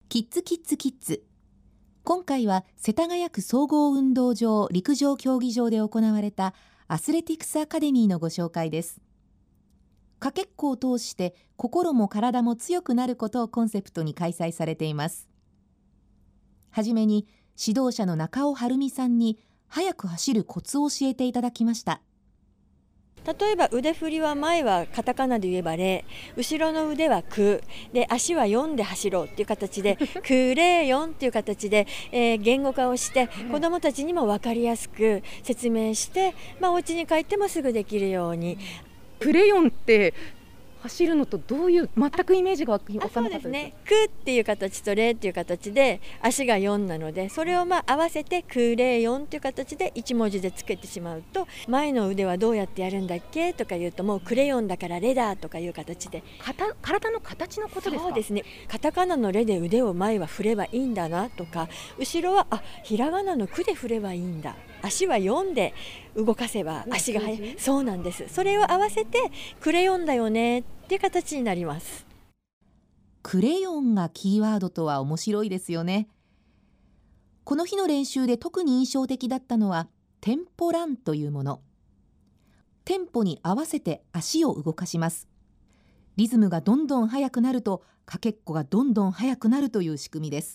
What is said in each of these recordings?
キッズキッズキッズ。今回は世田谷区総合運動場陸上競技場で行われたアスレティクスアカデミーのご紹介です。かけっこを通して心も体も強くなることをコンセプトに開催されています。はじめに指導者の中尾晴美さんに速く走るコツを教えていただきました。 例えば腕振りは前はカタカナで言えばレ、後ろの腕はクで、足は4で走ろうっていう形でクレヨンっていう形で、言語化をして子どもたちにも分かりやすく説明して、お家に帰ってもすぐできるように。 クレヨンって走るのとどういう全くイメージが分からなかったです。 そうですね、クっていう形とレっていう形で足が4なので、それを合わせてクレヨンっていう形で1文字でつけてしまうと、前の腕はどうやってやるんだっけとか言うと、もうクレヨンだからレだとかいう形で。 体の形のことですか？ そうですね、カタカナのレで腕を前は振ればいいんだなとか、後ろはひらがなのクで振ればいいんだ、足は4で動かせば足が速い。そうなんです。それを合わせてクレヨンだよねっていう形になります。 クレヨンがキーワードとは面白いですよね。この日の練習で特に印象的だったのはテンポランというもの。テンポに合わせて足を動かします。リズムがどんどん速くなるとかけっこがどんどん速くなるという仕組みです。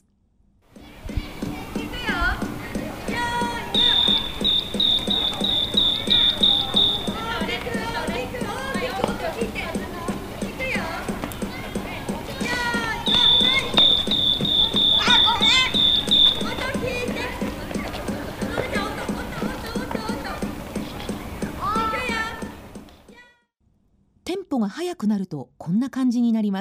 テンポが速くなるとこんな感じになります。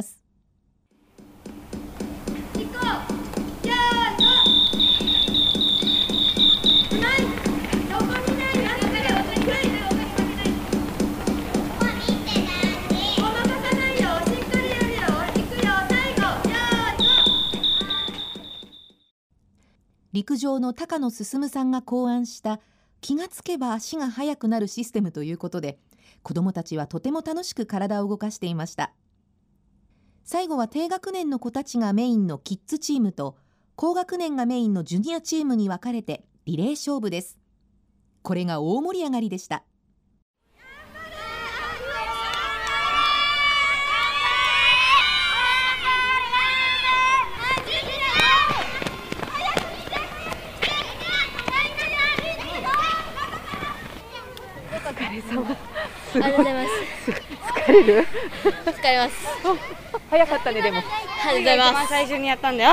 陸上の高野進さんが考案した気がつけば足が速くなるシステムということで、子どもたちはとても楽しく体を動かしていました。最後は低学年の子たちがメインのキッズチームと高学年がメインのジュニアチームに分かれてリレー勝負です。これが大盛り上がりでした。 ありがとうございます。 疲れる？ 疲れます。 早かったね。でもありがとうございます。 最初にやったんだよ。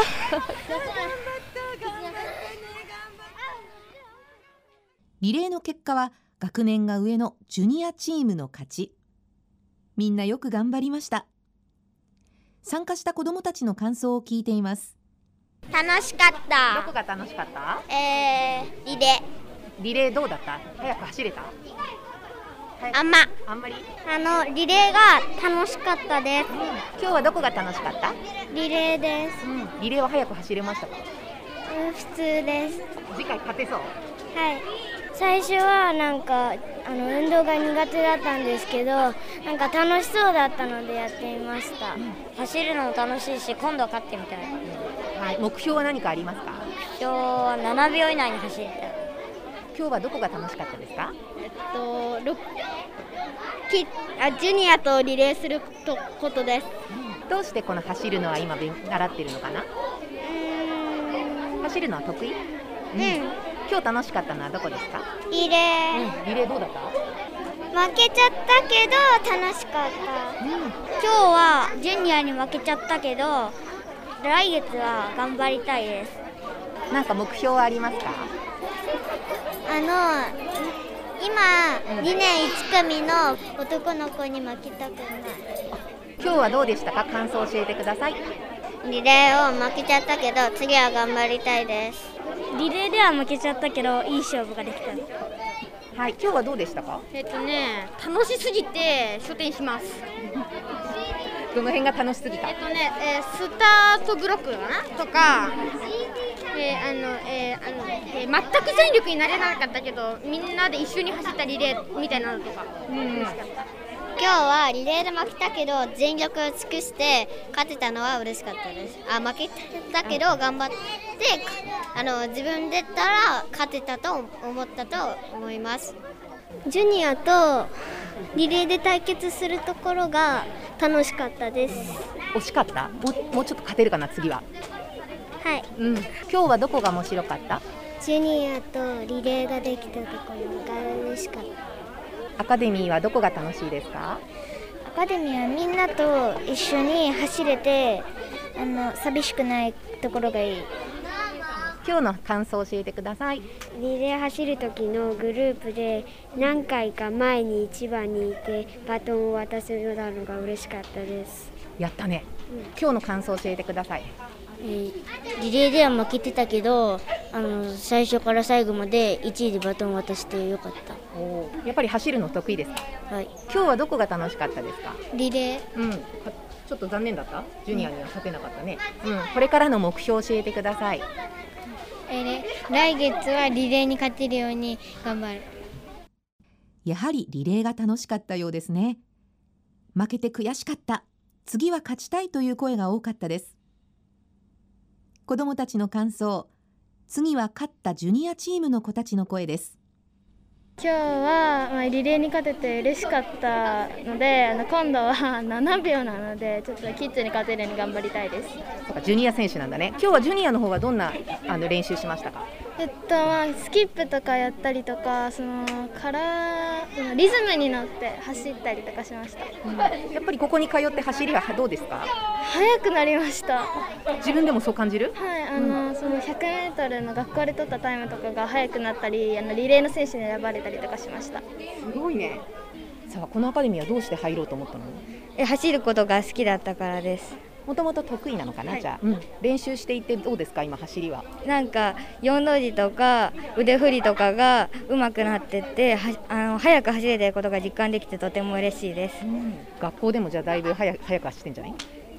リレーの結果は学年が上のジュニアチームの勝ち。みんなよく頑張りました。参加した子どもたちの感想を聞いています。 楽しかった。 どこが楽しかった？ リレー。 リレーどうだった？早く走れた？ あんまりリレーが楽しかったです。 今日はどこが楽しかった？ リレーです。 リレーは早く走れましたか？ 普通です。 次回勝てそう？ はい。最初は運動が苦手だったんですけど、楽しそうだったのでやってみました。走るのも楽しいし、今度は勝ってみたい。 はい。目標は何かありますか？ 目標は7秒以内に走りたい。 今日はどこが楽しかったですか？ ジュニアとリレーすることです。 どうしてこの走るのは今習ってるのかな？走るのは得意？今日楽しかったのはどこですか？ リレー。 リレーどうだった？ 負けちゃったけど楽しかった。今日はジュニアに負けちゃったけど、来月は頑張りたいです。 なんか目標はありますか？ 今、2年1組の男の子に負けたくない。 今日はどうでしたか？感想を教えてください。 リレーを負けちゃったけど、次は頑張りたいです。 リレーでは負けちゃったけど、いい勝負ができた。 はい、今日はどうでしたか？ 楽しすぎて書店します。 どの辺が楽しすぎた？ スタートブロックかなとか、全く全力になれなかったけど、みんなで一緒に走ったリレーみたいなのとか、 今日はリレーで負けたけど全力を尽くして勝てたのは嬉しかったです。負けたけど頑張って自分でったら勝てたと思ったと思います。ジュニアとリレーで対決するところが楽しかったです。 惜しかった？もうちょっと勝てるかな次は。 はい、 今日はどこが面白かった？ ジュニアとリレーができたところが嬉しかった。 アカデミーはどこが楽しいですか？ アカデミーはみんなと一緒に走れて寂しくないところがいい。 今日の感想を教えてください。 リレー走る時のグループで何回か前に一番にいてバトンを渡せたのが嬉しかったです。 やったね、今日の感想を教えてください。 リレーでは負けてたけど最初から最後まで1位でバトンを渡してよかった。 やっぱり走るの得意ですか？ はい。 今日はどこが楽しかったですか？ リレー、 ちょっと残念だった？ジュニアには勝てなかったね。これからの目標を教えてください。 来月はリレーに勝てるように頑張る。 やはりリレーが楽しかったようですね。負けて悔しかった、次は勝ちたいという声が多かったです。子どもたちの感想、次は勝ったジュニアチームの子たちの声です。 今日はリレーに勝てて嬉しかったので、今度は7秒なのでちょっとキッズに勝てるように頑張りたいです。 そうか、ジュニア選手なんだね。今日はジュニアの方はどんな練習しましたか？ スキップとかやったりとか、リズムに乗って走ったりとかしました。 やっぱりここに通って走りはどうですか？ 速くなりました。 自分でもそう感じる？ はい、その100メートルの学校で取ったタイムとかが速くなったり、リレーの選手に選ばれたりとかしました。 すごいね。さあ、このアカデミーはどうして入ろうと思ったの？ 走ることが好きだったからです。 もともと得意なのかな、じゃあ、練習していてどうですか、今走りは。 なんか4の字とか腕振りとかが上手くなってって速く走れてることが実感できてとても嬉しいです。 学校でもじゃあだいぶ速く走ってんじゃない？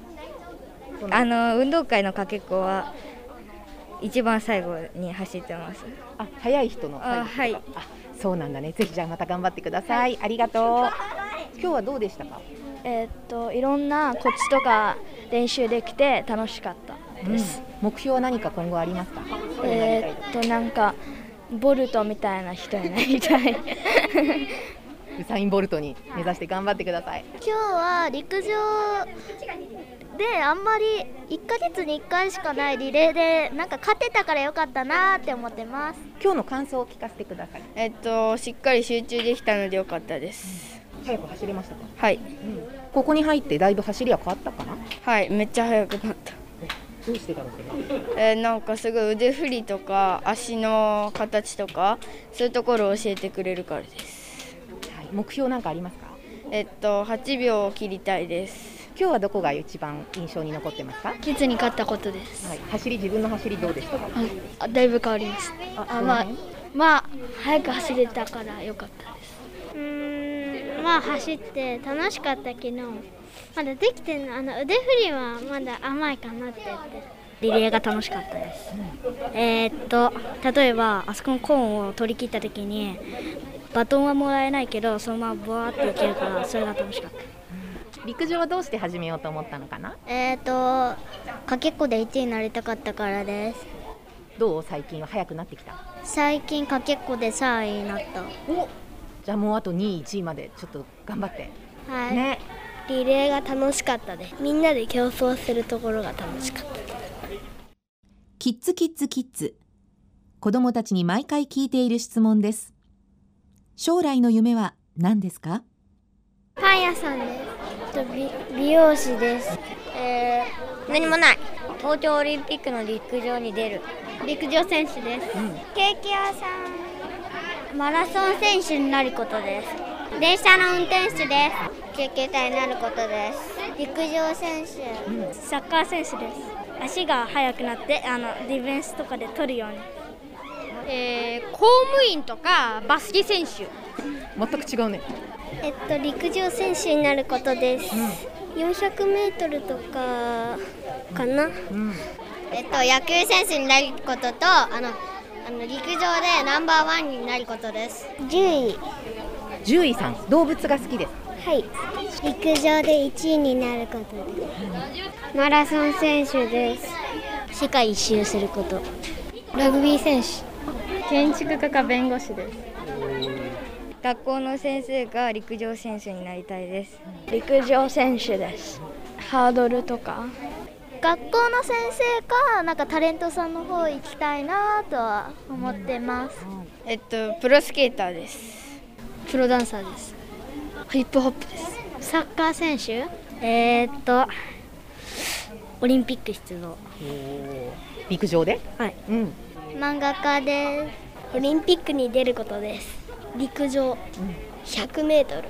運動会のかけっこは一番最後に走ってます。 速い人の最後。はい。そうなんだね。ぜひじゃあまた頑張ってください。ありがとう。今日はどうでしたか？ いろんなコツとか練習できて楽しかったです。 目標は何か今後ありますか？ なんかボルトみたいな人になりたい。 ウサイン・ボルトに目指して頑張ってください。 今日は陸上であんまり1ヶ月に1回しかないリレーで勝てたからよかったなって思ってます。 今日の感想を聞かせてください。 しっかり集中できたのでよかったです。 早く走れましたか？ はい、 ここに入ってだいぶ走りは変わったかな？ はい、めっちゃ速くなった。 どうしてだろう？ なんかすごい腕振りとか足の形とかそういうところを教えてくれるからです。 目標なんかありますか ？8秒を切りたいです。 今日はどこが一番印象に残ってますか？ キッズに勝ったことです。 自分の走りどうでしたか？ だいぶ変わりました。早く走れたから良かったです。 走って楽しかったけどまだできてない。腕振りはまだ甘いかなって言って。 リレーが楽しかったです。例えばあそこのコーンを取り切った時にバトンはもらえないけどそのままブワーっていけるからそれが楽しかった。 陸上はどうして始めようと思ったのかな？ かけっこで1位になりたかったからです。 どう？最近は速くなってきた？ 最近かけっこで3位になった。 じゃあもうあと2位1位までちょっと頑張って。 はい、 ね。 リレーが楽しかったです。みんなで競争するところが楽しかった。 キッズキッズキッズ、子どもたちに毎回聞いている質問です。将来の夢は何ですか？ パン屋さんです。美容師です。 何もない。東京オリンピックの陸上に出る。 陸上選手です。ケーキ屋さん。マラソン選手になることです。電車の運転手です。救急隊になることです。陸上選手。 サッカー選手です。足が速くなってディフェンスとかで取るように。 公務員とかバスケ選手。 全く違うね。 陸上選手になることです。400メートルとかかな。野球選手になることと陸上でナンバーワンになることです。 獣医さん、動物が好きです。 はい、陸上で1位になることです。マラソン選手です。 世界一周すること。 ラグビー選手。 建築家か弁護士です。 学校の先生が陸上選手になりたいです。 陸上選手です。ハードルとか。 学校の先生かなんかタレントさんの方行きたいなとは思ってます。 プロスケーターです。プロダンサーです。ヒップホップです。 サッカー選手？ オリンピック出場。 陸上で？ はい。 漫画家です。 オリンピックに出ることです。陸上、100メートル。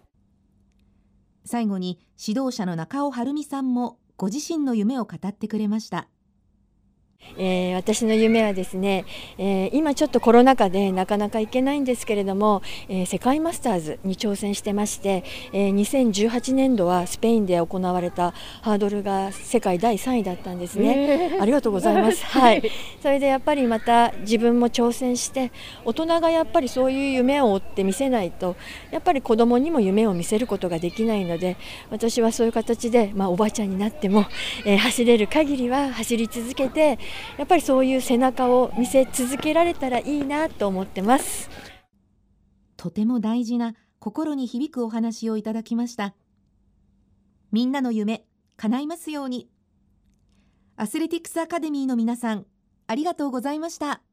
最後に指導者の中尾晴美さんもご自身の夢を語ってくれました。 私の夢はですね、今ちょっとコロナ禍でなかなか行けないんですけれども、世界マスターズに挑戦してまして、2018年度はスペインで行われたハードルが世界第3位だったんですね。ありがとうございます。はい。それでやっぱりまた自分も挑戦して、大人がやっぱりそういう夢を追って見せないと、やっぱり子供にも夢を見せることができないので、私はそういう形で、おばあちゃんになっても、走れる限りは走り続けて、やっぱりそういう背中を見せ続けられたらいいなと思ってます。 とても大事な心に響くお話をいただきました。みんなの夢叶いますように。アスレティックスアカデミーの皆さん、ありがとうございました。